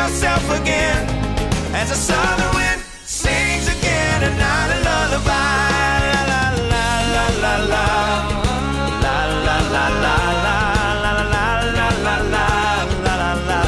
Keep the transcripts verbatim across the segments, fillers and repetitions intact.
yourself again as the southern wind sings again a night a lullaby. La la la la la la la la la la la la la la la la la la la.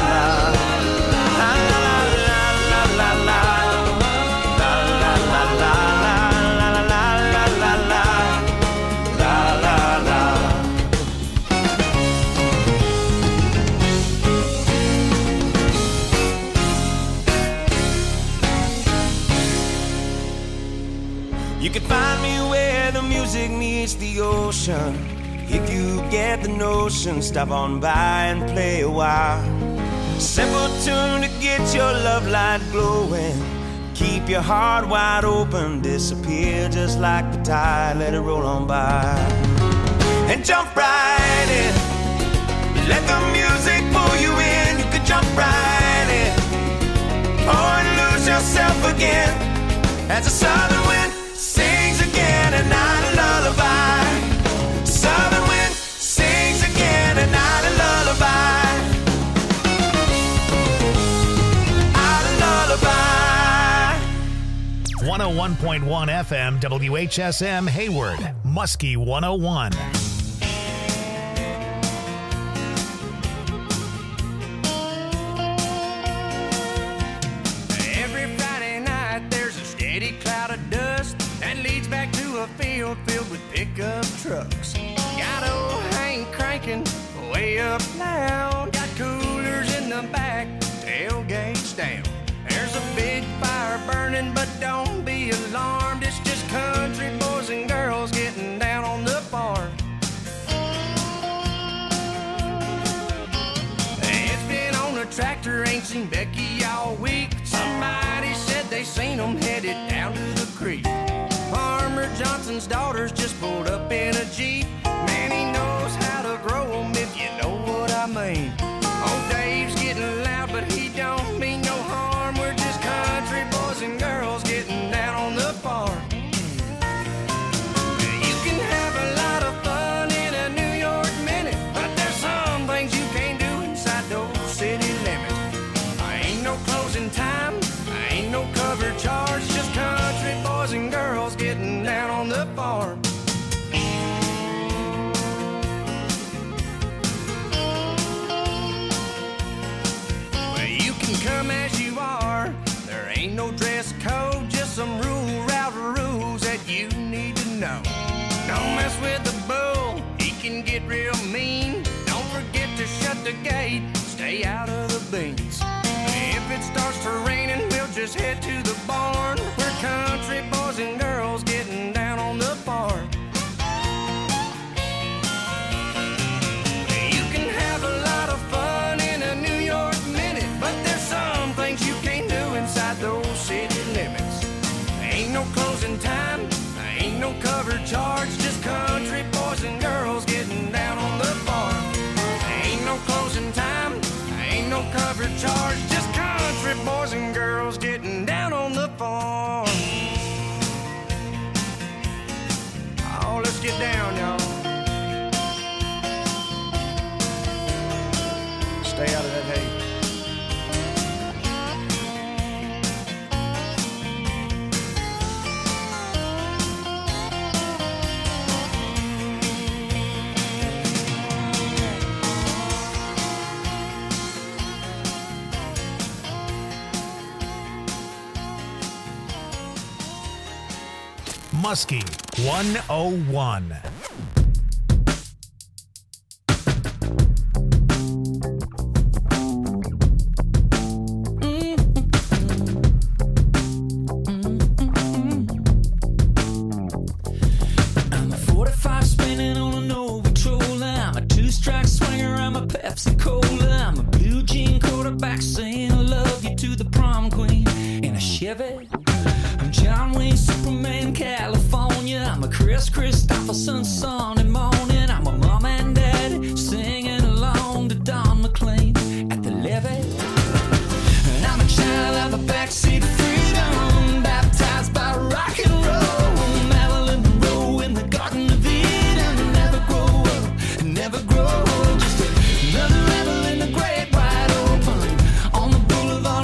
You can find me where the music meets the ocean. If you get the notion, stop on by and play a while. Simple tune to get your love light glowing. Keep your heart wide open, disappear just like the tide, let it roll on by. And jump right in, let the music pull you in. You can jump right in, oh, and lose yourself again as the southern wind sings again a night a lullaby. Southern wind sings again a night a lullaby. A lullaby. one oh one point one F M W H S M Hayward, Muskie one oh one. Field filled with pickup trucks. Got old Hank cranking way up loud. Got coolers in the back, tailgates down. There's a big fire burning, but don't be alarmed. It's just country boys and girls getting down on the farm. It's been on a tractor, ain't seen Becky all week. Somebody said they seen them headed down to the creek. Farmer Johnson's daughters just pulled up in a Jeep. Man, he knows how to grow them, if you know what I mean. Old Dave's getting loud, but he don't mean no harm. We're just country boys and girls getting down on the farm. You can have a lot of fun in a New York minute, but there's some things you can't do inside those city limits. I ain't no closing time, I ain't no cover charge, just country boys and girls getting down on the farm. Well, you can come as you are, there ain't no dress code, just some rule route rules that you need to know. Don't mess with the bull, he can get real mean. Don't forget to shut the gate, stay out of the beans. If it starts to raining, we'll just head to the barn. We're country boys and girls getting down on the farm. You can have a lot of fun in a New York minute, but there's some things you can't do inside those city limits. Ain't no closing time, ain't no cover charge, just country boys and girls getting down on the farm. Ain't no closing time, ain't no cover charge, just country boys and girls getting down on the farm. Oh, let's get down, y'all. Stay out of that hay. Muskie one oh one. I'm a forty-five spinning on an old patrol. I'm a two-strike swinger. I'm a Pepsi Cola. I'm a blue jean quarterback saying I love you to the prom queen in a Chevy. I'm John Wayne, Superman, California. I'm a Chris Christopherson, Sunday morning. I'm a mom and dad singing along to Don McLean at the levee. And I'm a child of a backseat freedom, baptized by rock and roll. Marilyn Monroe in the Garden of Eden. Never grow up, never grow old. Just another rebel in the great wide open on the boulevard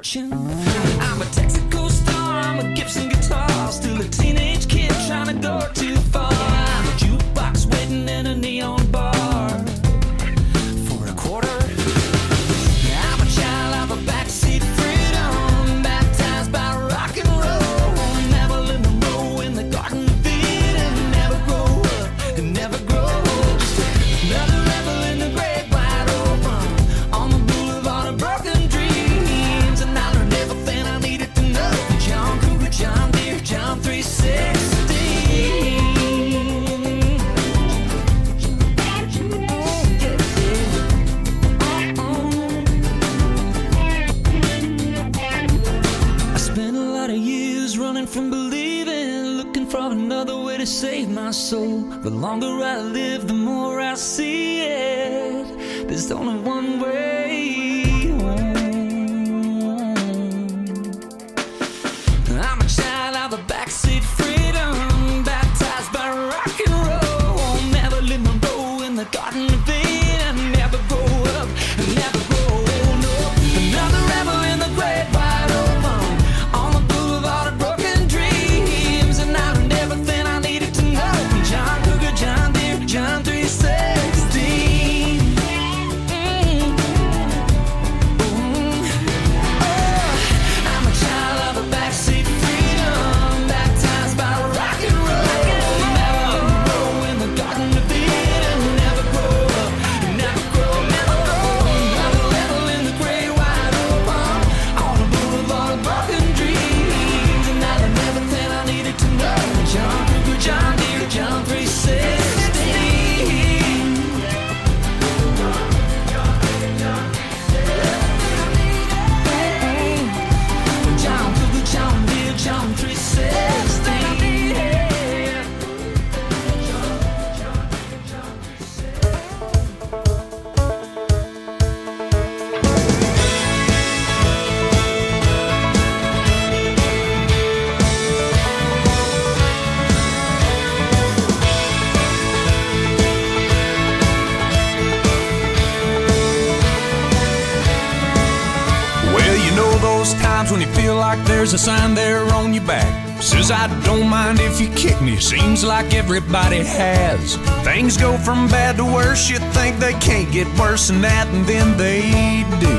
fortune. I'm a Texaco star, I'm a Gibson guitar, still a teenage kid trying to go too far. I'm a jukebox waiting in a neon bar for a quarter. I'm a child of a backseat freedom, baptized by rock and roll. Never live the row in the Garden of Eden, never grow up and never grow old. Just another rebel in the great wide open, on the boulevard of broken dreams. And I learned everything I needed to know from John Cougar, John Deere, John three sixty. I spent a lot of years running from believing, looking for another way to save my soul. The longer I live, the more I see it. There's only one way home. I'm a child of the backseat freedom, baptized by rock and roll. Never live my role in the Garden of Eden, never grow up, never grow old. No, another rebel in the great wide open, on the boulevard of broken dreams. And I learned everything I needed to know from John Cougar, John Deere, John three sixteen. Mm. Mm. Oh, I'm a child of a backseat freedom, baptized by rock and roll. Never grow in the Garden of Eden, never grow up, never grow, never grow. Another level in the great wide open, on the boulevard of broken dreams. And I learned everything I needed to know from John Cougar, John Deere, John three sixteen. John Cougar, John Deere, John three sixteen. Well, you know those times when you feel like there's a sign there on your back. Says, I don't mind if you kick me. Seems like everybody has. Things go from bad to worse. You think they can't get worse than that, and then they do.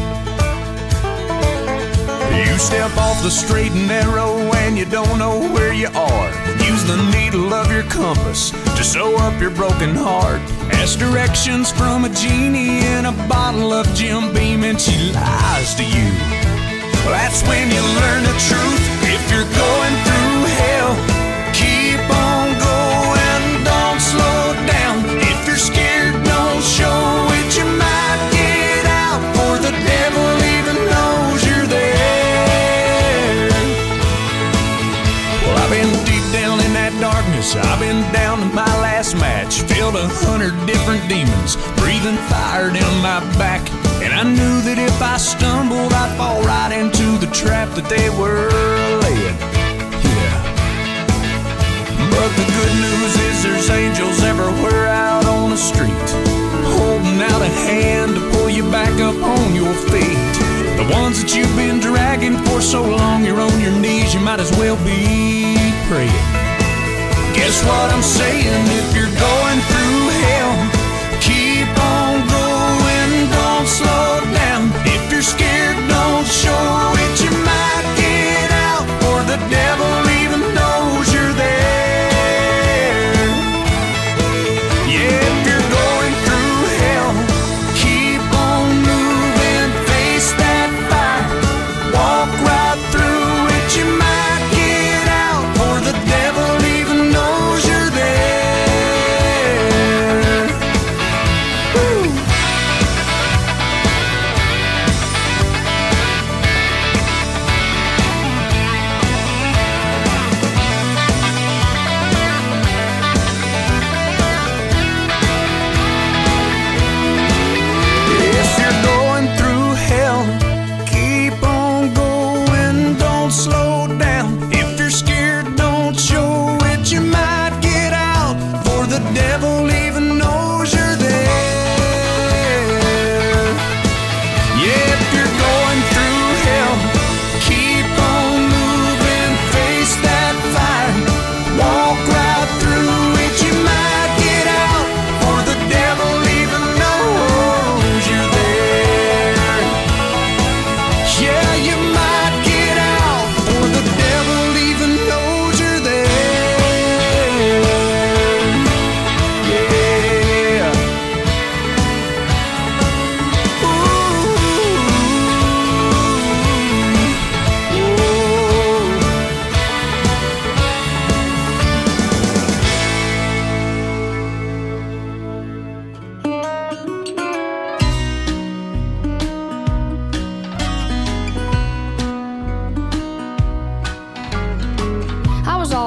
You step off the straight and narrow and you don't know where you are. Use the needle of your compass to sew up your broken heart. Ask directions from a genie in a bottle of Jim Beam and she lies to you. Well, that's when you learn the truth. If you're going through hell, keep on going, don't slow down. If you're scared, don't show it. You might get out, for the devil even knows you're there. Well, I've been deep down in that darkness. I've been down to my last match. Filled a hundred different demons, breathing fire down my back. And I knew that if I stumbled, I'd fall right into the trap that they were laying. Yeah. But the good news is there's angels everywhere out on the street, holding out a hand to pull you back up on your feet. The ones that you've been dragging for so long, you're on your knees, you might as well be praying. Guess what I'm saying? If you're going through hell, keep on going, don't slow down. If you're scared, don't show it. You might get out, for the devil even knows you're there. Yeah, if you're going through hell, keep on moving, face that fire, walk right through it. You might get out, for the devil even knows you're there. Yeah, if you're going through hell, keep on moving, face that fire, walk right through it. You might get out, for the devil even knows you're there. You might get out, for the devil even knows you're there. Yeah, if you're going through hell, keep on moving, face that fire, walk right through it. You might get out, for the devil even knows you're there.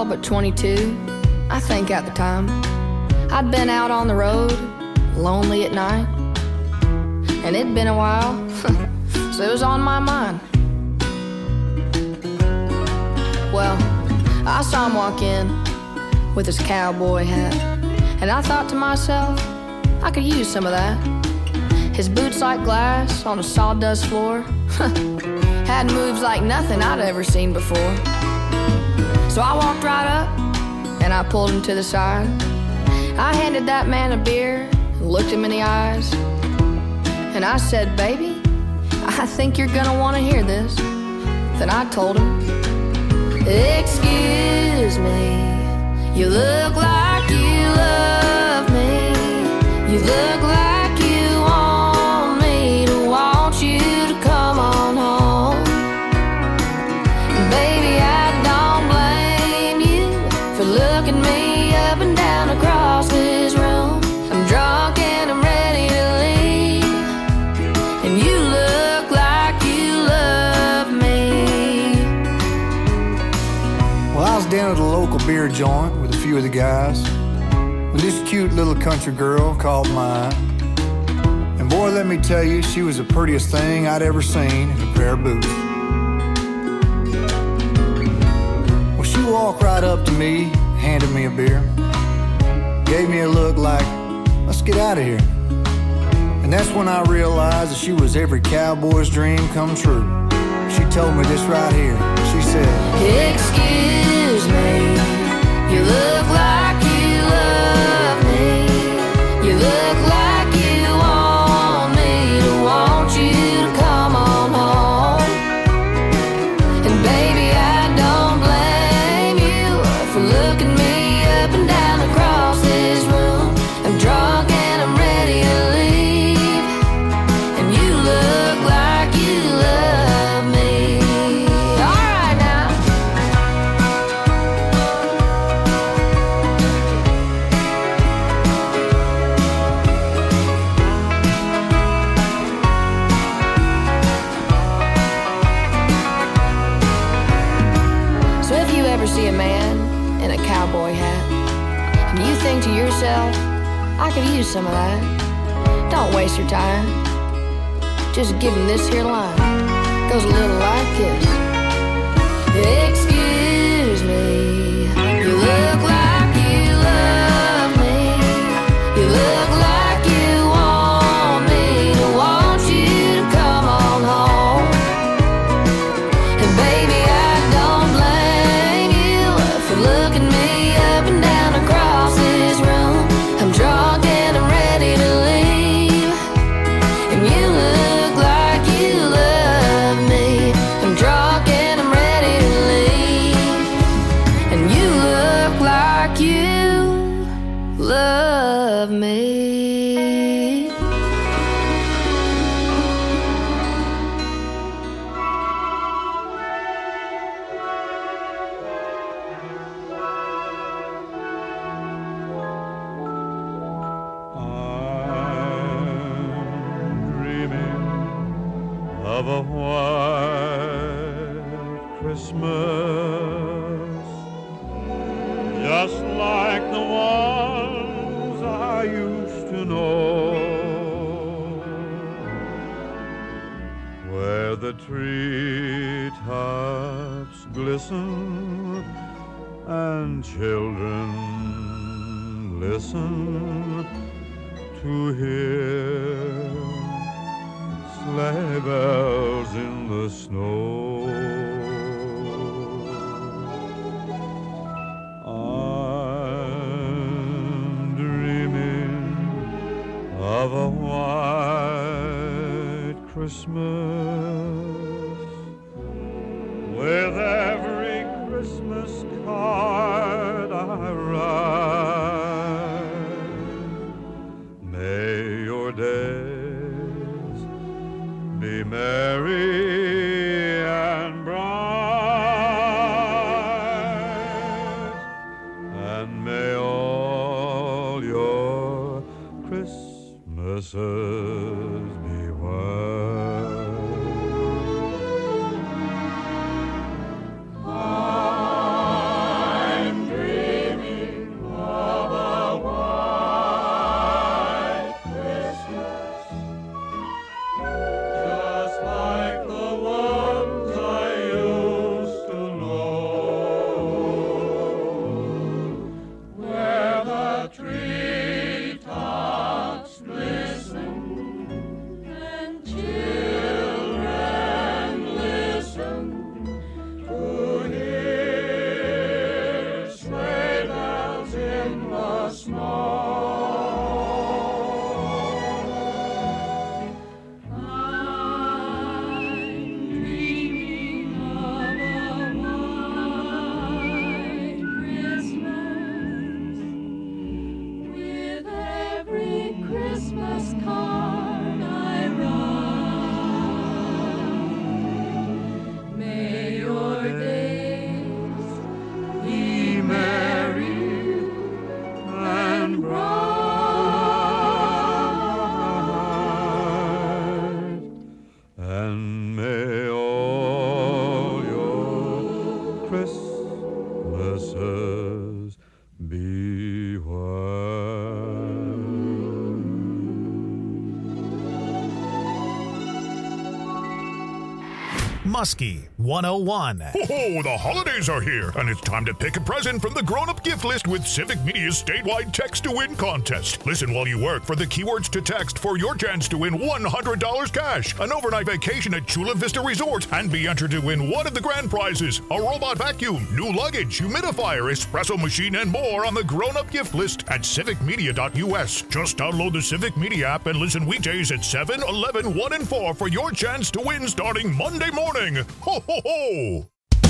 but twenty-two, I think at the time. I'd been out on the road, lonely at night, and it'd been a while, so it was on my mind. Well, I saw him walk in with his cowboy hat, and I thought to myself, I could use some of that. His boots like glass on a sawdust floor had moves like nothing I'd ever seen before. So I walked right up and I pulled him to the side. I handed that man a beer and looked him in the eyes, and I said, baby, I think you're gonna want to hear this. Then I told him, excuse me, you look like you love me. You look like you want me to want you to come on home. And baby, I don't blame you for looking me up and down across this room. I'm drunk and I'm ready to leave, and you look like you love me. Well, I was down at a local beer joint with a few of the guys, with this cute little country girl called mine. And boy, let me tell you, she was the prettiest thing I'd ever seen in a pair of boots. Well, she walked right up to me, handed me a beer, gave me a look like, let's get out of here. And that's when I realized that she was every cowboy's dream come true. She told me this right here. She said, excuse me, you look like you love me. You look like you want me to want you to come on home. And baby, I don't blame you for looking me up and down across this room. I'm drunk and I'm ready to leave, and you look like you love me. All right now. So if you ever see a man in a cowboy hat and you think to yourself, I could use some of that, don't waste your time. Just give him this here line. Goes a little like this. Excuse me, you look like you love me. You look like you want me to want you to come on home. And baby, I don't blame you for looking me up and down across this room. I'm drunk and I'm ready to leave, and you look like you love me. I'm drunk and I'm ready to leave, and you look like you love me. Of a white Christmas, just like the ones I used to know, where the treetops glisten and children listen to hear sleigh bells in the snow. I'm dreaming of a white Christmas, with every Christmas card I write. May your days be merry and bright, and may all your Christmases be white. Christmases be white. Muskie one oh one. Ho ho, the holidays are here, and it's time to pick a present from the grown-up gift list with Civic Media's statewide Text to Win contest. Listen while you work for the keywords to text for your chance to win one hundred dollars cash, an overnight vacation at Chula Vista Resort, and be entered to win one of the grand prizes, a robot vacuum, new luggage, humidifier, espresso machine, and more on the grown-up gift list at civic media dot U S. Just download the Civic Media app and listen weekdays at seven, eleven, one, and four for your chance to win starting Monday morning. Ho, ho, ho!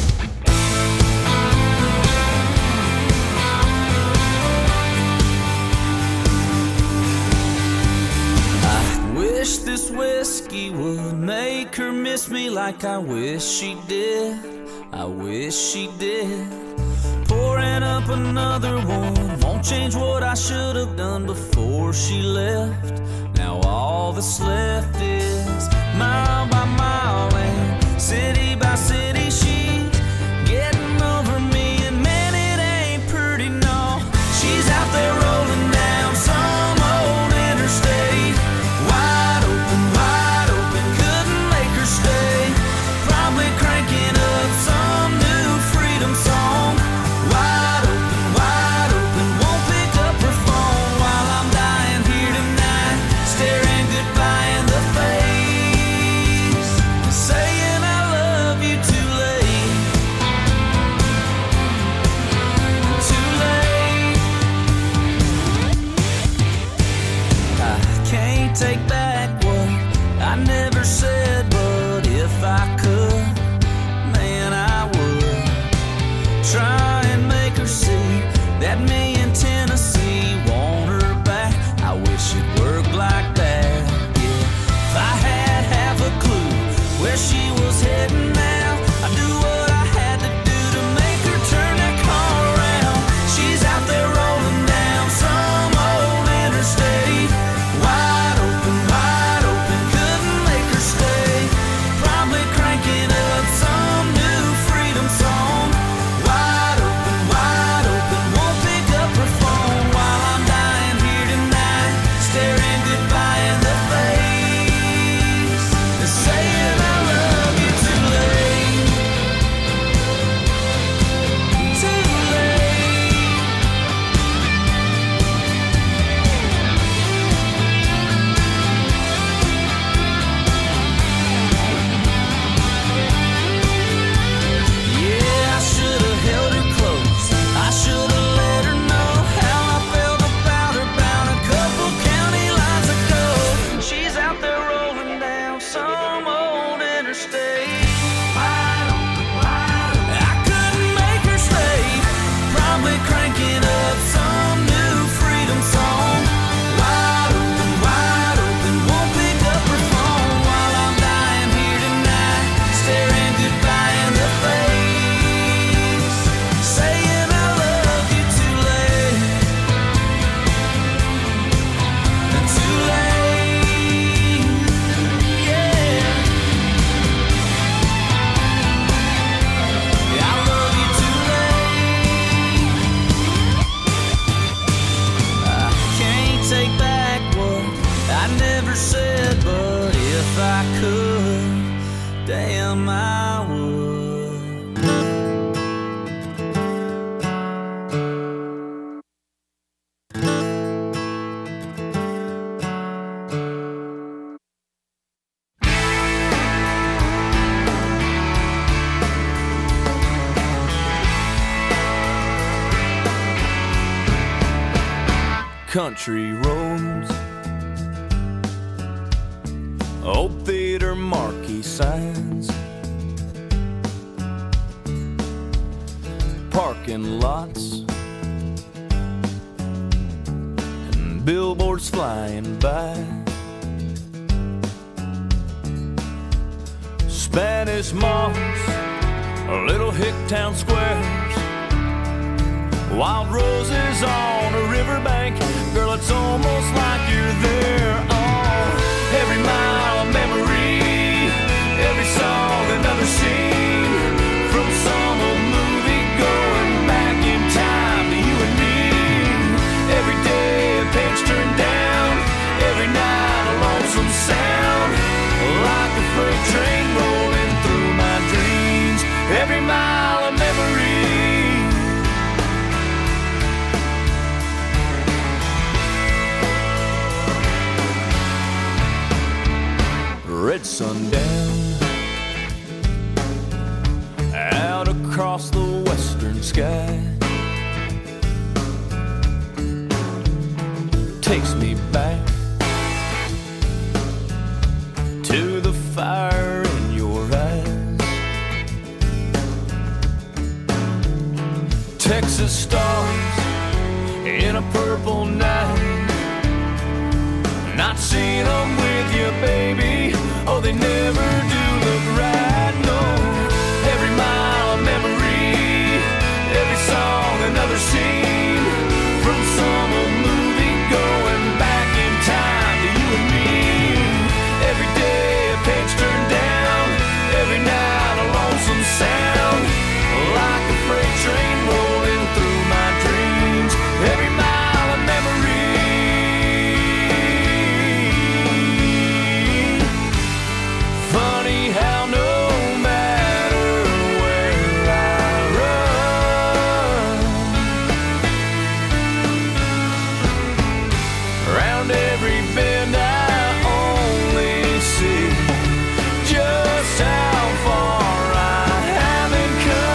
I wish this whiskey would make her miss me like I wish she did. I wish she did. Pouring up another one won't change what I should have done before she left. Now all that's left is mile by mile and city by city, she's getting over me, and man, it ain't pretty, no. She's out there rolling down some old interstate, wide open, wide open, couldn't make her stay. Probably cranking up some new freedom song, wide open, wide open, won't pick up her phone while I'm dying here tonight, staring goodbye in the face, saying take back what I never said, but if I could, man, I would try and make her see that me in Tennessee want her back. I wish it worked like that, yeah. If I had half a clue where she was heading now, I'd do what I had to do to make her turn that car around. She's out there rolling down some old interstate, wide country roads, old theater marquee signs, parking lots, and billboards flying by, Spanish moss, little hick town squares, wild roses on a riverbank. Girl, it's almost like you're there. Oh, every mile a memory, every song another scene from some old movie. sky takes me back to the fire in your eyes. Texas stars in a purple night. Not seen them with you, baby. Oh, they never do look right, no. Every mile a memory, every song another scene from some old movie going back in time to you and me. Every day a page turned down, every night a lonesome sound, like a freight train rolling through my dreams. Every mile a memory. Funny how no matter where I run, around every bend I only see just how far I haven't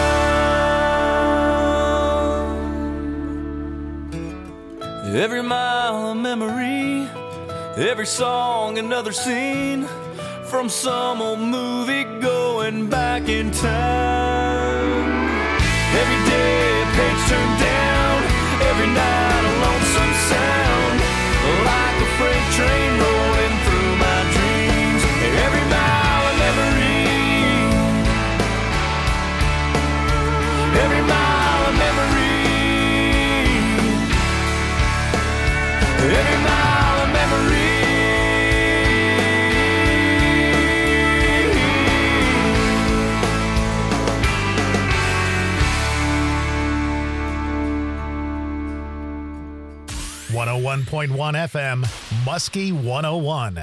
come. Every mile a memory, every song another scene from some old movie going back in time. Every day a page turned down, every night a lonesome sound, like a freight train rolling through my dreams. Every mile a memory, every mile a memory, every mile a memory. one oh one point one F M, Muskie one oh one.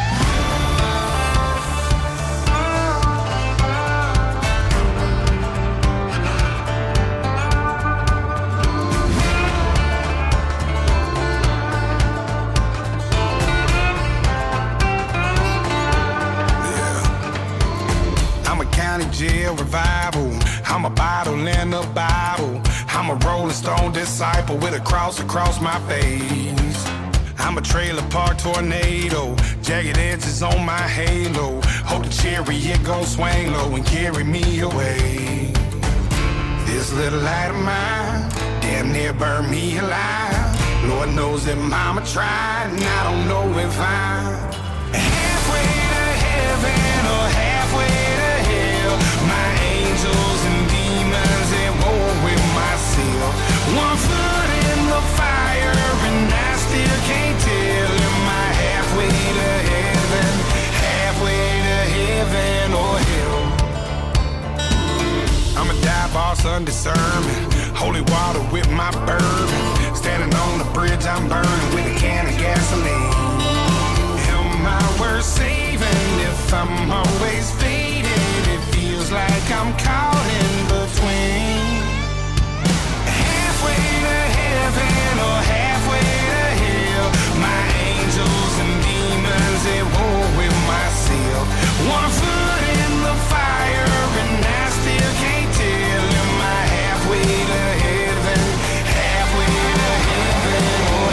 I'm a county jail revival. I'm a bottle in the Bible. I'm a Rolling Stone disciple with a cross across my face. I'm a trailer park tornado, jagged edges on my halo. Hope the chariot gon' swing low and carry me away. This little light of mine damn near burned me alive. Lord knows that mama tried, and I don't know if I'm halfway to heaven or halfway to hell. My angels and demons at war with myself. One foot in the fire and I still can't tell. Am I halfway to heaven, halfway to heaven or hell? I'm a dive boss undiscernment, holy water with my bourbon. Standing on the bridge I'm burning with a can of gasoline. Am I worth saving if I'm always faded? It feels like I'm caught in between. Halfway to heaven or halfway to hell. My angels and demons at war with myself. One foot in the fire and I still can't tell. Am I halfway to heaven, halfway to heaven or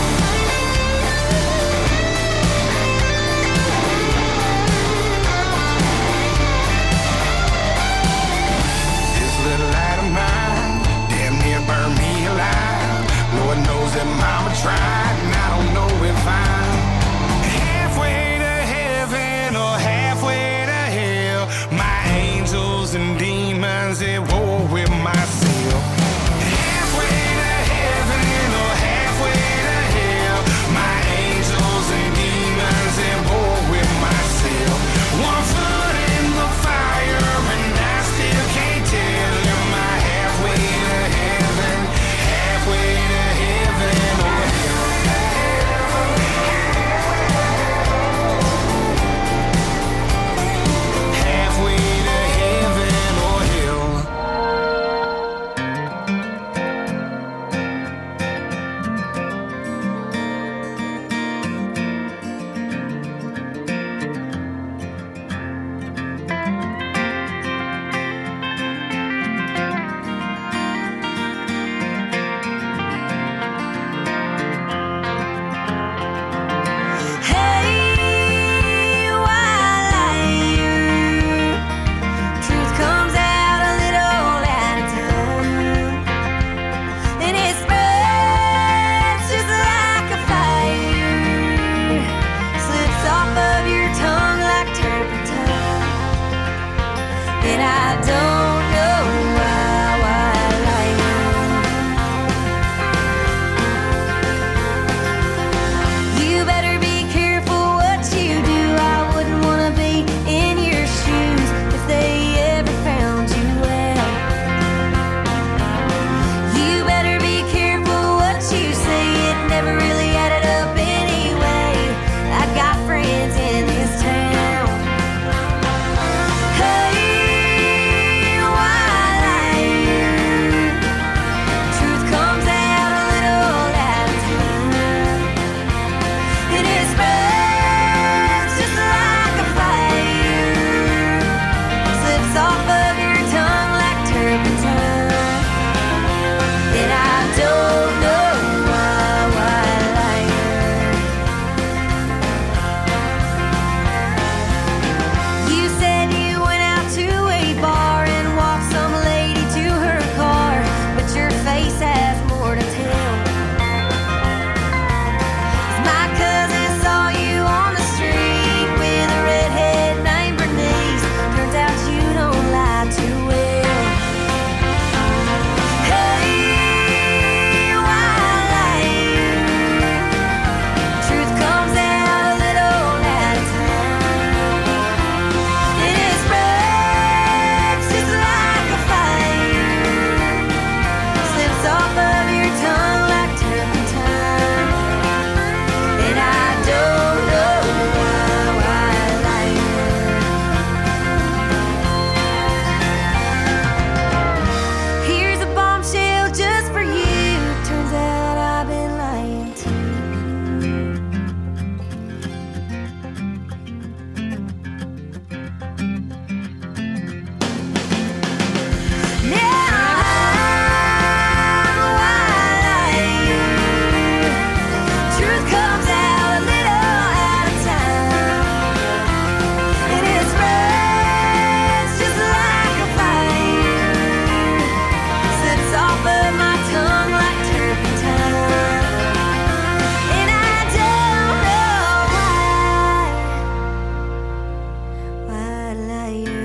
this little light of mine damn near burned me alive. Lord knows that mama tried, and I don't know if I'm halfway to heaven or halfway to hell. My angels and demons at war with myself. Halfway to heaven or halfway to hell. My angels and demons at war with myself. One foot in the fire and I still can't tell. Am I halfway to heaven, halfway to heaven or hell? Halfway to heaven and I don't know why, why I like you. You better be careful what you do. I wouldn't want to be in your shoes if they ever found you well. You better be careful what you say. It never really added up anyway. I got friends in this town. Hey, why lie? Truth comes out a little at a time, and it spreads just like a fire. Slips off of your tongue like turpentine, and I don't know why, why lie. You said you went out to a bar and walked some lady to her car, but your face has more to tell. 'Cause my cousin saw you on the street with a redhead named Bernice. Turns out you don't lie too well. Hey, why lie? Truth comes out a little at a time, and it spreads just like a fire. Slips off of your tongue like turpentine, and I don't know why, why lie. Here's a bombshell just for you. Turns out I've been lying too. Now I'm lying. Truth comes out a little at a time, and it spreads just like a fire. Slips off of my tongue like turpentine, and I don't know why, why liar.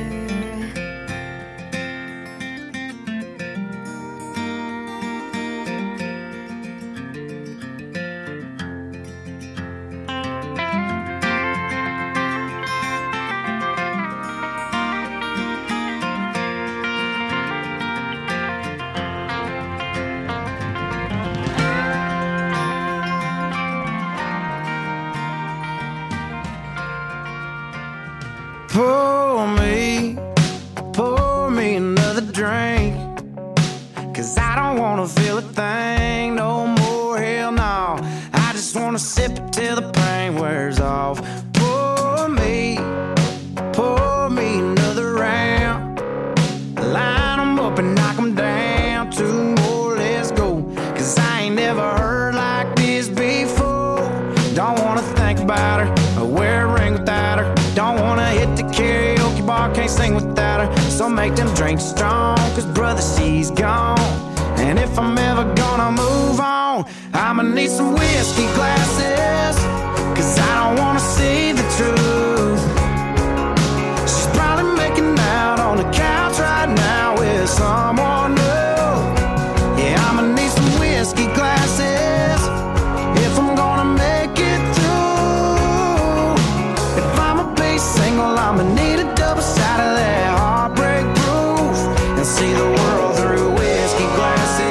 Pour me, pour me another drink, 'cause I don't wanna feel a thing no more, hell no. I just wanna sip it till the pain wears off. Pour me, pour me another round. Line 'em up and knock 'em down. Two more, let's go, 'cause I ain't never heard like this before. Don't wanna think about her or wear a ring without her. Don't wanna hit the karaoke bar, can't sing without her. So make them drinks strong, 'cause brother, she's gone. And if I'm ever gonna move on, I'ma need some whiskey glasses, 'cause I don't wanna see the truth. She's probably making out on the couch right now with someone new. Yeah, I'ma need some whiskey glasses if I'm gonna make it through. If I'ma be single, I'ma need a double shot of that heartbreak proof, and see the world through whiskey glasses.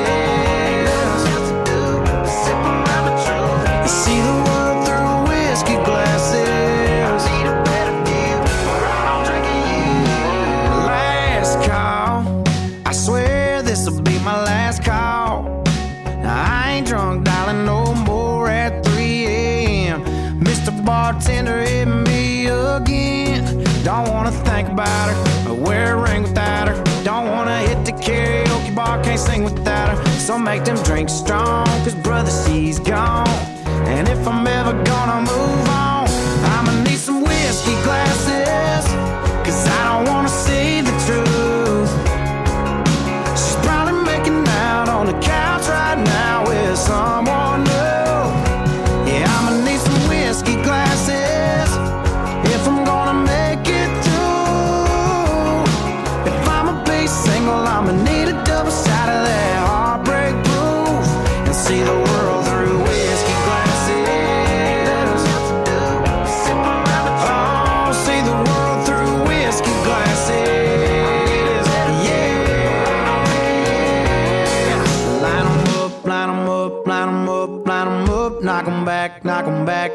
And see the world through whiskey glasses. I need a better view, or I'm drinking you. Last call, I swear this'll be my last call. I ain't drunk, darling, no more at three a.m. Mister Bartender, hit me again. Don't wanna think about her or wear a ring without her. Don't wanna hit the karaoke bar, can't sing without her. So make them drinks strong, 'cause brother, she's gone. And if I'm ever gonna move on, I'ma need some whiskey glasses, 'cause I don't wanna see the truth. She's probably making out on the couch right now with someone new. Yeah, I'ma need some whiskey glasses if I'm gonna make it through.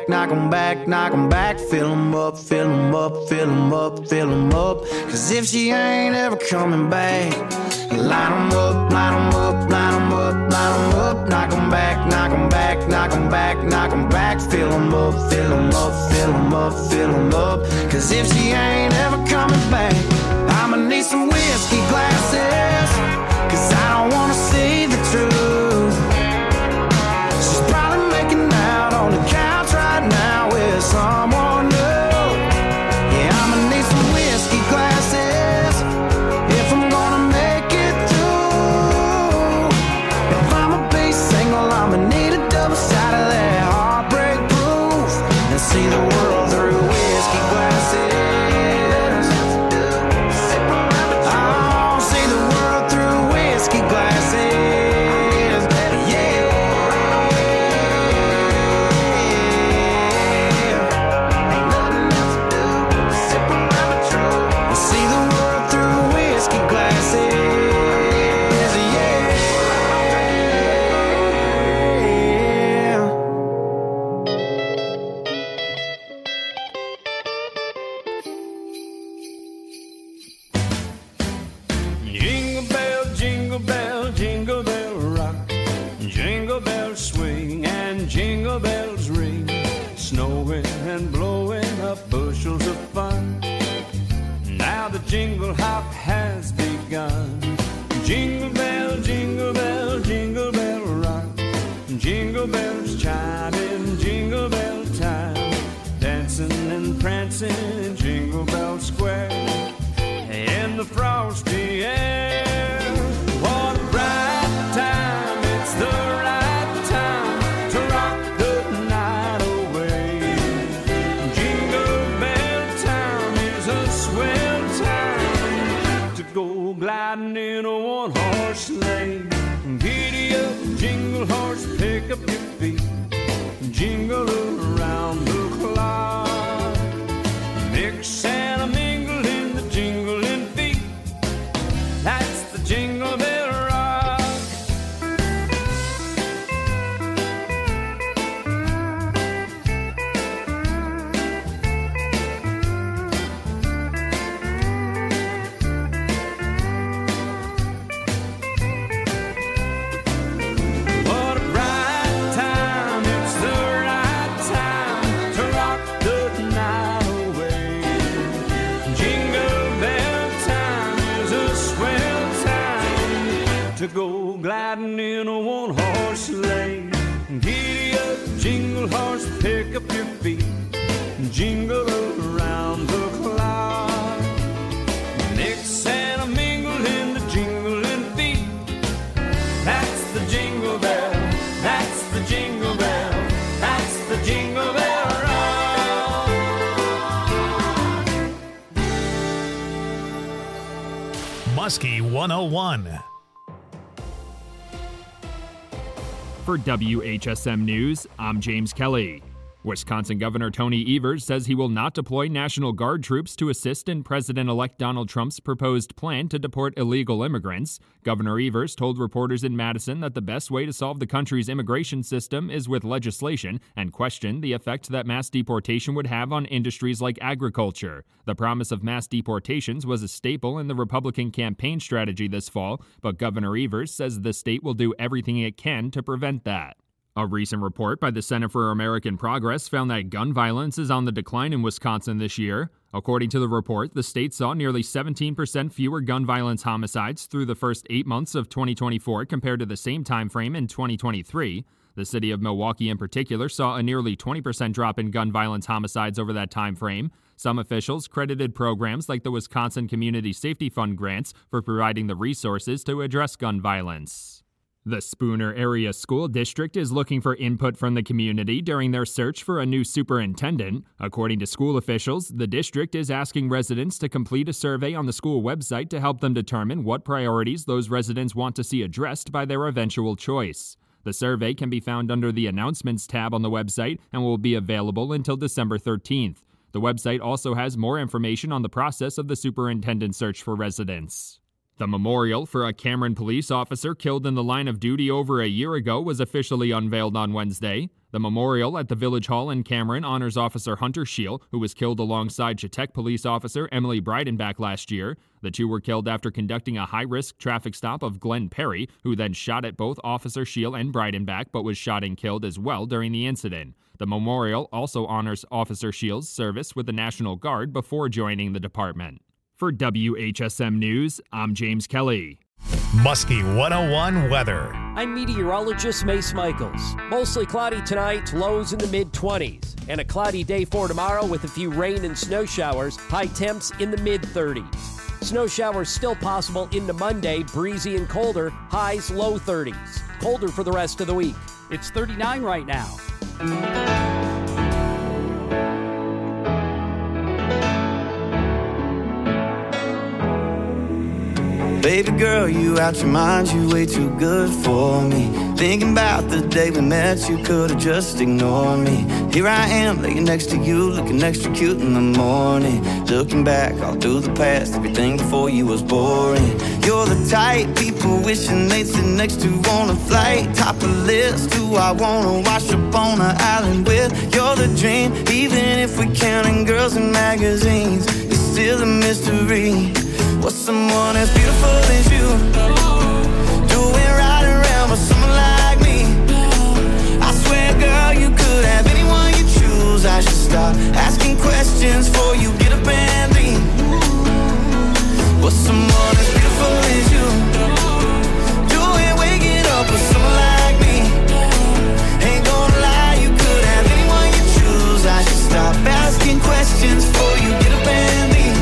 back, knock 'em back, knock 'em back. Fill 'em up, fill 'em up, fill 'em up, fill 'em up. Cause if she ain't ever coming back, line 'em up, line 'em up, line 'em up, line 'em up. Knock 'em back, knock 'em back, knock 'em back, knock 'em back. Fill 'em up, fill 'em up, fill 'em up, fill 'em up. Cause if she ain't ever coming back, I'ma need some whiskey glasses. Cause I don't wanna see the truth. She's probably making out on the couch right now with someone new. Yeah, I'ma need some whiskey glasses if I'm gonna make it through. If I'ma be single, I'ma need a double shot of that heartbreak proof and see the world through whiskey glasses. Oh, see the world through whiskey glasses. Yeah. Ain't nothing else to do but sip around the truth and see the world through whiskey glasses. Yeah. Jingle bell, jingle bell, jingle bell rock. Jingle bells swing and jingle bells ring. Snowing and blowing up bushels of fun. Now the jingle hop has begun. Jingle bell, jingle bell, jingle bell rock. Jingle bells chime in jingle bell time. Dancing and prancing in Jingle Bell Square. In the frosty air. What a bright time, it's the right time to rock the night away. Jingle bell time is a swell time to go gliding in a one-horse sleigh. Giddy up, jingle horse, pick up your feet. Jingle around the clock. Mix and a mingle in the jingling feet. That's the Jingle Bell Rock. What a bright time, it's the right time to rock the night away. Jingle bell time is a swell time to go gliding in a one-horse sleigh. Giddy up, jingle horse, pick up your feet. Jingle around the clock. Mix and a mingle in the jingling feet. That's the Jingle Bell, that's the Jingle Bell, that's the Jingle Bell Rock. Muskie one oh one. For W H S M News, I'm James Kelly. Wisconsin Governor Tony Evers says he will not deploy National Guard troops to assist in President-elect Donald Trump's proposed plan to deport illegal immigrants. Governor Evers told reporters in Madison that the best way to solve the country's immigration system is with legislation and questioned the effect that mass deportation would have on industries like agriculture. The promise of mass deportations was a staple in the Republican campaign strategy this fall, but Governor Evers says the state will do everything it can to prevent that. A recent report by the Center for American Progress found that gun violence is on the decline in Wisconsin this year. According to the report, the state saw nearly seventeen percent fewer gun violence homicides through the first eight months of twenty twenty-four compared to the same time frame in twenty twenty-three. The city of Milwaukee in particular saw a nearly twenty percent drop in gun violence homicides over that time frame. Some officials credited programs like the Wisconsin Community Safety Fund grants for providing the resources to address gun violence. The Spooner Area School District is looking for input from the community during their search for a new superintendent. According to school officials, the district is asking residents to complete a survey on the school website to help them determine what priorities those residents want to see addressed by their eventual choice. The survey can be found under the Announcements tab on the website and will be available until December thirteenth. The website also has more information on the process of the superintendent search for residents. The memorial for a Cameron police officer killed in the line of duty over a year ago was officially unveiled on Wednesday. The memorial at the Village Hall in Cameron honors Officer Hunter Scheel, who was killed alongside Chetek police officer Emily Breidenbach last year. The two were killed after conducting a high-risk traffic stop of Glenn Perry, who then shot at both Officer Scheel and Breidenbach, but was shot and killed as well during the incident. The memorial also honors Officer Scheel's service with the National Guard before joining the department. For W H S M News, I'm James Kelly. Muskie one oh one weather. I'm meteorologist Mace Michaels. Mostly cloudy tonight, lows in the mid-twenties. And a cloudy day for tomorrow with a few rain and snow showers, high temps in the mid-thirties. Snow showers still possible into Monday, breezy and colder, highs low thirties. Colder for the rest of the week. It's thirty-nine right now. Baby girl, you out your mind, you way too good for me. Thinking about the day we met, you could've just ignored me. Here I am, laying next to you, looking extra cute in the morning. Looking back all through the past, everything before you was boring. You're the type people wishing they'd sit next to on a flight. Top of the list, who I wanna wash up on an island with. You're the dream, even if we're counting girls in magazines. It's still a mystery. What's someone as beautiful as you doing right around with someone like me? I swear, girl, you could have anyone you choose. I should stop asking questions before you get up and leave. What's someone as beautiful as you doing waking up with someone like me? Ain't gonna lie, you could have anyone you choose. I should stop asking questions before you get up and leave.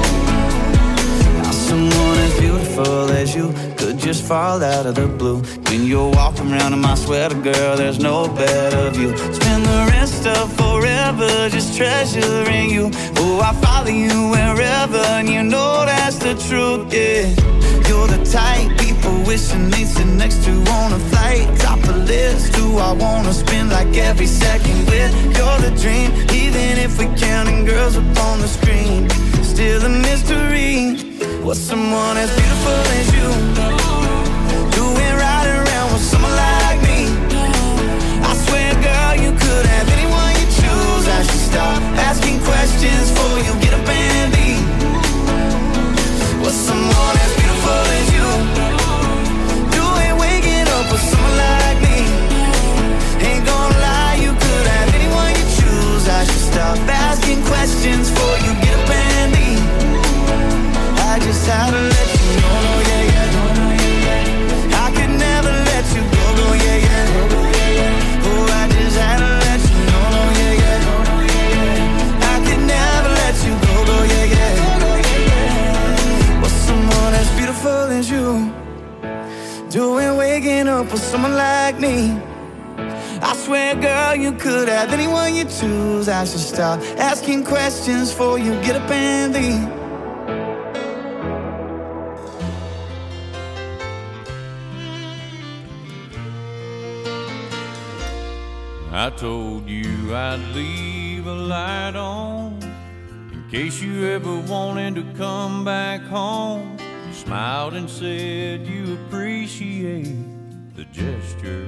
Someone as beautiful as you could just fall out of the blue. When you're walking around in my sweater, girl, there's no better view. Spend the rest of forever just treasuring you. Oh, I follow you wherever, and you know that's the truth, yeah. You're the type people wishing they'd sit next to on a flight. Top of the list, who I wanna spend like every second with. You're the dream, even if we're counting girls up on the screen. Still a mystery. What's someone as beautiful as you doing right around with someone like me? I swear, girl, you could have anyone you choose. I should stop asking questions before you get up and leave. What's someone as beautiful as you doing waking up with someone like me? Ain't gonna lie, you could have anyone you choose. I should stop asking questions before you get up and leave. I just had to let you know, no, yeah, yeah, no, no, yeah, yeah. I could never let you go, go, yeah, yeah, no, no, yeah, yeah. Oh, I just had to let you know, no, yeah, yeah, no, no, yeah, yeah. I could never let you go, go, yeah, yeah, no, no, yeah, yeah. What's someone as beautiful as you doing waking up with someone like me? I swear, girl, you could have anyone you choose. I should stop asking questions before you get up and leave. I told you I'd leave a light on in case you ever wanted to come back home. You smiled and said you appreciate the gesture.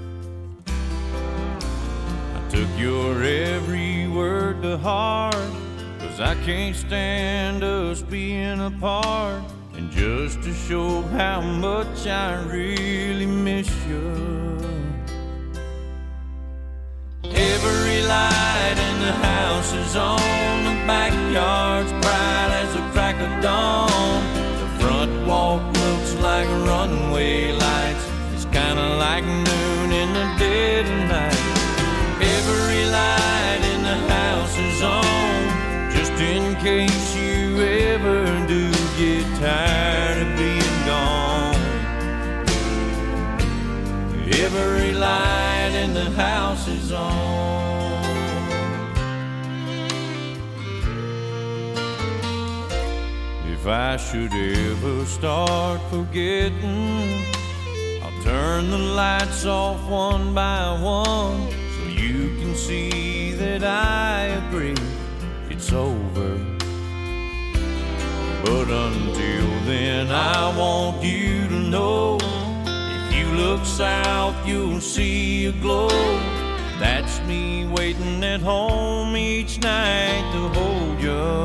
I took your every word to heart, 'cause I can't stand us being apart. And just to show how much I really miss you, every light in the house is on. The backyard's bright as a crack of dawn. The front walk looks like runway lights. It's kinda like noon in the dead of night. Every light in the house is on, just in case you ever do get tired of being gone. Every light in the house is on. If I should ever start forgetting, I'll turn the lights off one by one, so you can see that I agree it's over. But until then I want you to know, if you look south, you'll see a glow. That's me waiting at home each night to hold you.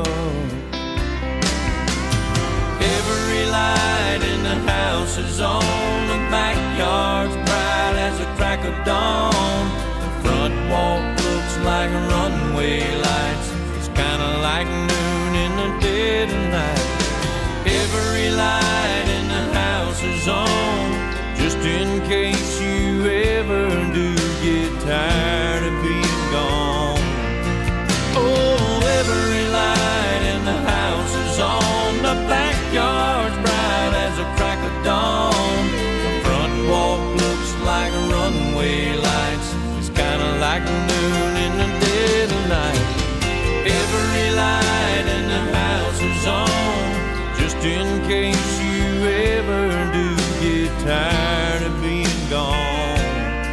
Every light in the house is on, the backyard's bright as a crack of dawn. The front walk looks like runway lights, it's kinda like noon in the dead of night. Every light in the house is on, just in case you ever do get tired of being gone. Oh, every light in the house is on, the backyard's bright as a crack of dawn. The front walk looks like runway lights, it's kinda like noon in the dead of night. Every light in the house is on, just in case you ever do get tired of being gone.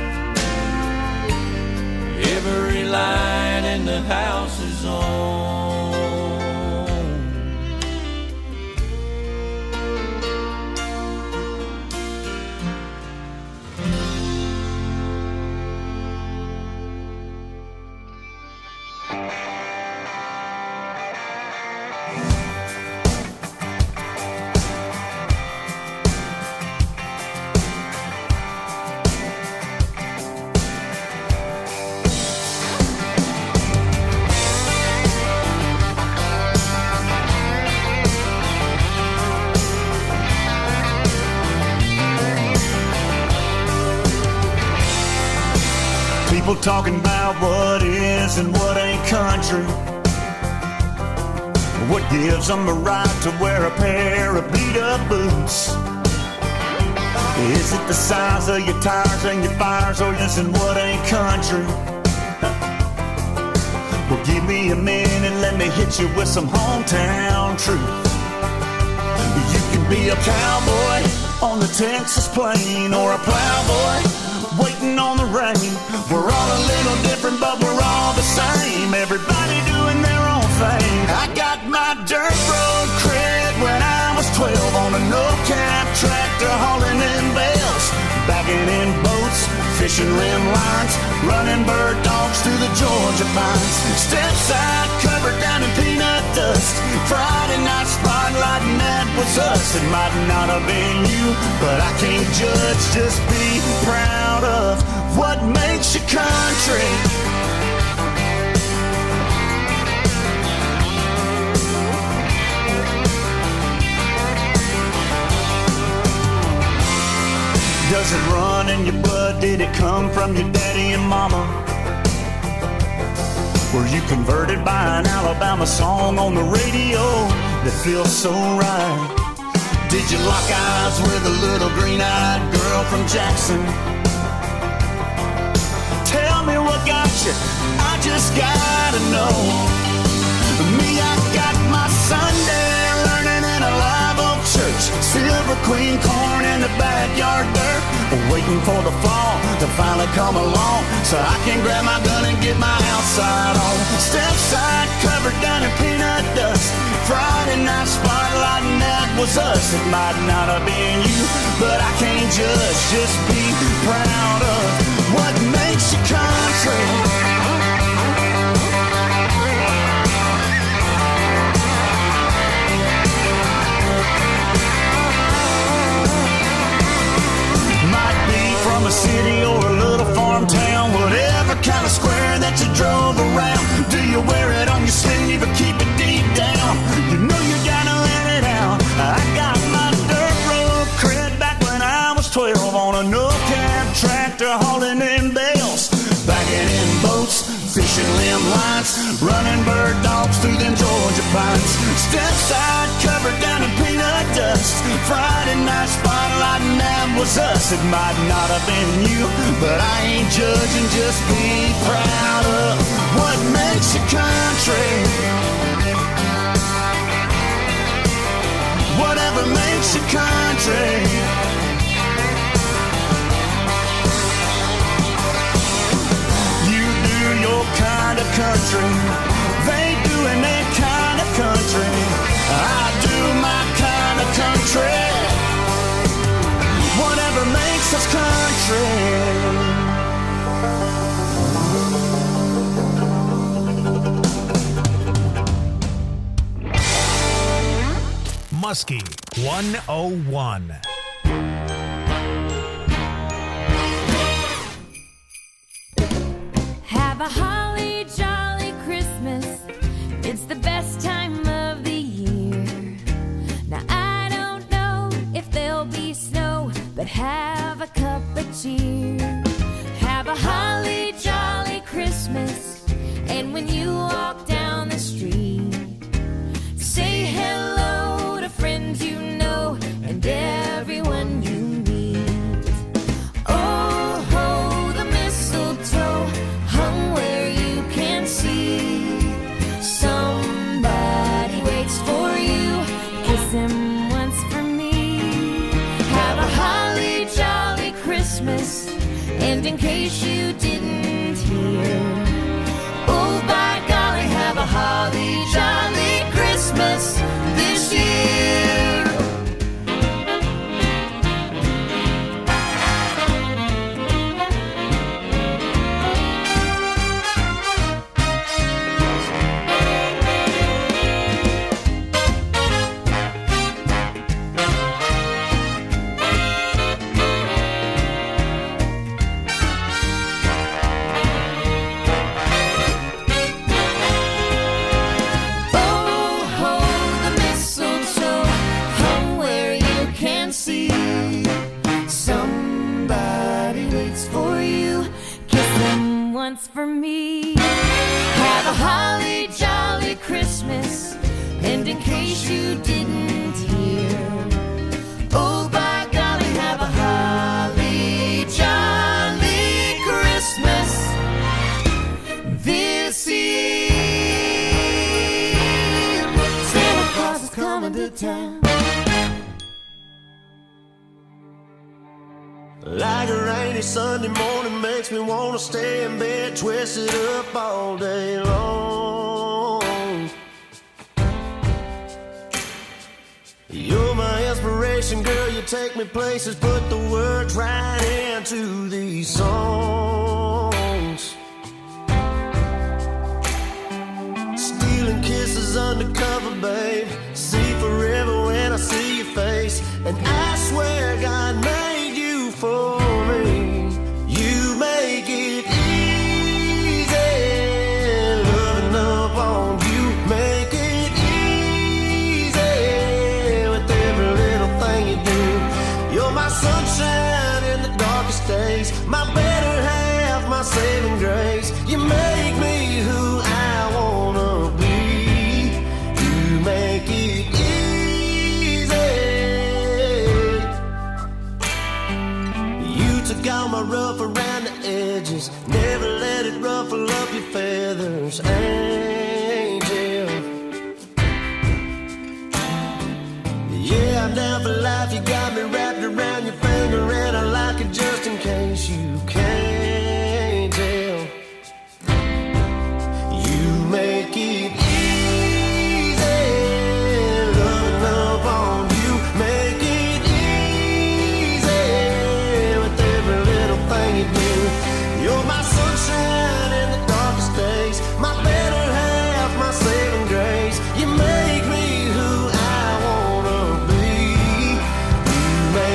Every light in the house is on. People talking about what is and what ain't country. What gives them the right to wear a pair of beat-up boots? Is it the size of your tires and your fires, or is it what ain't country? Well, give me a minute and let me hit you with some hometown truth. You can be a cowboy on the Texas plain, or a plowboy waiting on the rain. We're all a little different, but we're all the same. Everybody doing their own thing. I got my dirt road cred when I was twelve on a no-cap tractor hauling in bales, bagging in boats, fishing rim lines, running bird dogs through the Georgia pines. Step side covered down in peanut dust, Friday night spotlight, and that was us. It might not have been you, but I can't judge, just be proud of what makes you country. Does it run in your blood? Did it come from your daddy and mama? Were you converted by an Alabama song on the radio that feels so right? Did you lock eyes with a little green-eyed girl from Jackson? Tell me what got you, I just gotta know. Me, I got my Sunday learning in a live oak church, Silver Queen corn in the backyard dirt, waiting for the fall to finally come along so I can grab my gun and get my outside on. Step side covered down in peanut dust, Friday night spotlight, and that was us. It might not have been you, but I can't judge, just be proud of what makes you country. From a city or a little farm town, whatever kind of square that you drove around. Do you wear it on your sleeve or keep it deep down? You know you gotta let it out. I got my dirt road cred back when I was twelve on a no-cab tractor hauling in bales, bagging in boats, fishing limb lines, running bird dogs through them Georgia pines. Step side covered down in peanut dust, Friday night spotlight, and that was us. It might not have been you, but I ain't judging, just be proud of what makes you country. Whatever makes you country. You do your kind of country, they doing their kind of country. I do my kind of country. train. Muskie one oh one. Have a holly jolly Christmas. It's the best time of the year. Now I don't know if there'll be snow, but have a cup of cheer. Have a holly jolly Christmas. And when you walk down the street, say hello to friends you know and everyone you meet. Oh, ho, the mistletoe hung where you can see. Somebody waits for you, kiss him once for me. Have a holly jolly Christmas, and in case you didn't hear, oh, by golly, have a holly jolly Christmas this year. Once for me. Have a holly jolly Christmas, and in case you didn't hear, oh by golly, have a holly jolly Christmas this year. Santa Claus is coming to town. Like a rainy Sunday morning makes me want to stay in bed, twisted up all day long. You're my inspiration, girl, you take me places, put the words right into these songs. Stealing kisses undercover, babe, see forever when I see your face. And I swear God made you for me. You make it easy, loving up on you. Make it easy with every little thing you do. You're my sunshine in the darkest days, my better half, my saving grace. You make me who I wanna be. You make it got my rough around the edges, never let it ruffle up your feathers, angel. Yeah, I'm down for life, you got me wrapped around your finger, and I like it just in case you can't tell. You make it easy, loving up on you, make it you're my sunshine in the darkest days, my better half, my saving grace. You make me who I wanna be. You make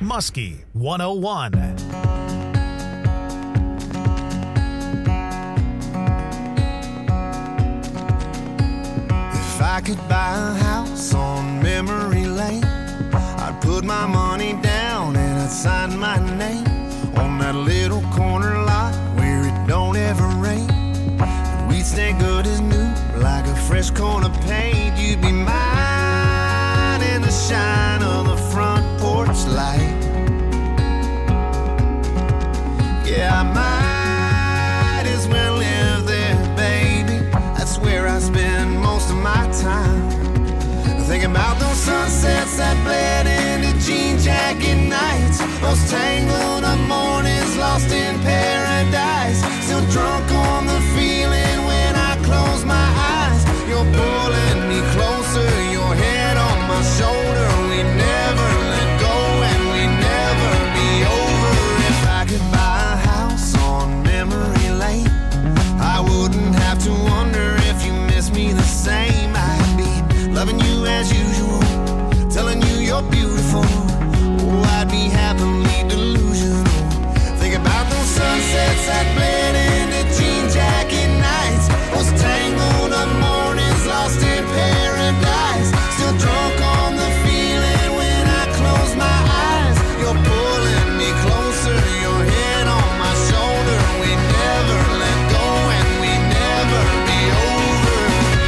Muskie one oh one. If I could buy a house on memory lane, I'd put my money down and I'd sign my name on that little corner lot where it don't ever rain. And we'd stay good as new, like a fresh coat of paint. You'd be mine in the shine of the front porch light. Yeah, I might as well live there, baby. That's where I spend most of my time. Thinking about those sunsets that bled into jean jacket nights, those tangled up mornings lost in paradise. Still drunk on the feeling when I close my eyes. You're pulling me closer, your head on my shoulder. We never let go and we never be over. If I could buy a house on memory lane, I wouldn't have to wonder if you miss me the same. I'd be loving you as usual, telling you you're beautiful. Oh, I'd be happily delusional. Think about those sunsets that bled into jean jacket nights, those tangled up mornings lost in paradise. Still drunk on the feeling when I close my eyes. You're pulling me closer, your head on my shoulder. We never let go and we never be over.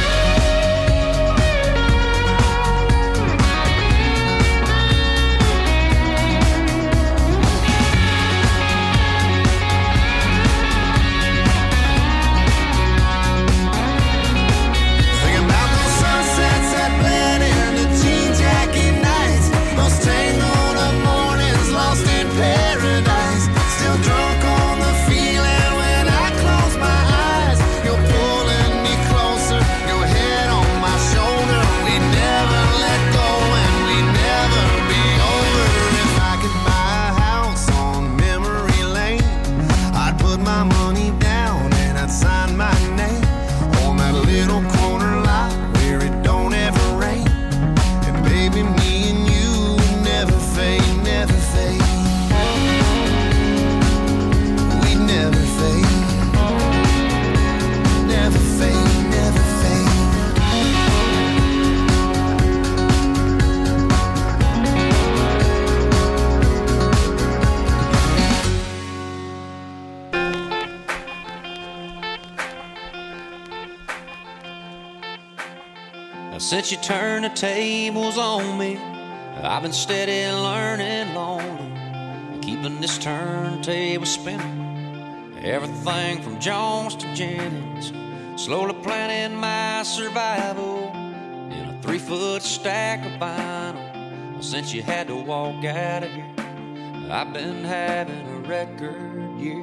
Since you turned the tables on me, I've been steady learning lonely, keeping this turntable spinning. Everything from Jones to Jennings, slowly planning my survival in a three-foot stack of vinyl. Since you had to walk out of here, I've been having a record year.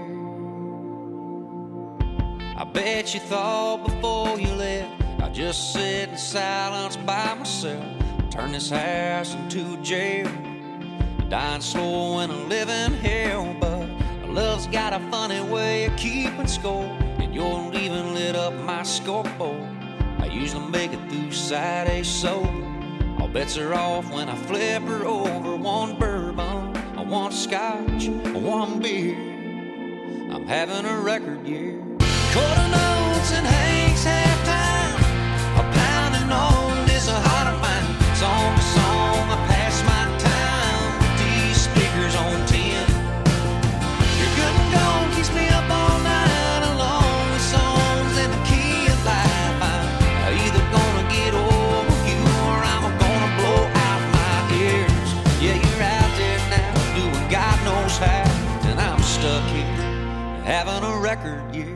I bet you thought before you left I'd just sit in silence by myself, turn this house into a jail, dying slow in a living hell. But love's got a funny way of keeping score, and your leaving lit up my scoreboard. I usually make it through Saturday sober. All bets are off when I flip her over. One bourbon, one scotch, one beer. I'm having a record year. Quarter notes and Hank's halftime, a pounding on this a heart of mine. Song to song, I pass my time with these speakers on ten. Your good and gone keeps me up all night along with songs in the key of life. I'm either gonna get over you or I'm gonna blow out my ears. Yeah, you're out there now doing God knows how, and I'm stuck here having a record year.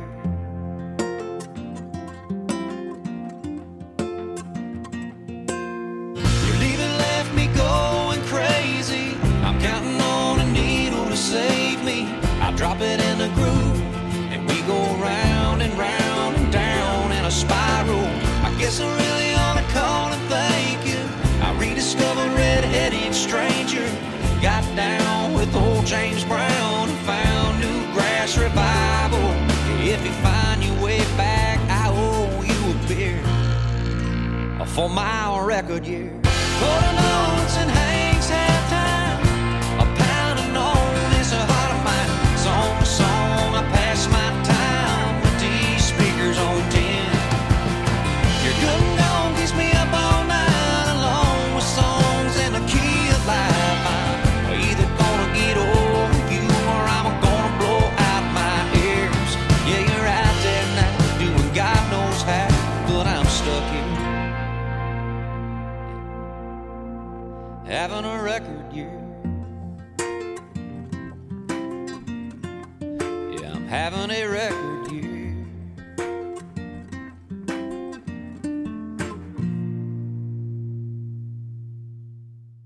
Save me, I drop it in the groove, and we go round and round and down in a spiral. I guess I really ought to call and thank you. I rediscovered Red-Headed Stranger, got down with old James Brown, and found new grass revival. If you find your way back, I owe you a beer for my record year. Quarter notes and Hank's halftime, a pound year. Yeah, I'm having a record year.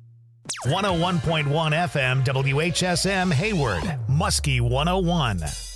one oh one point one F M W H S M Hayward, Muskie one oh one.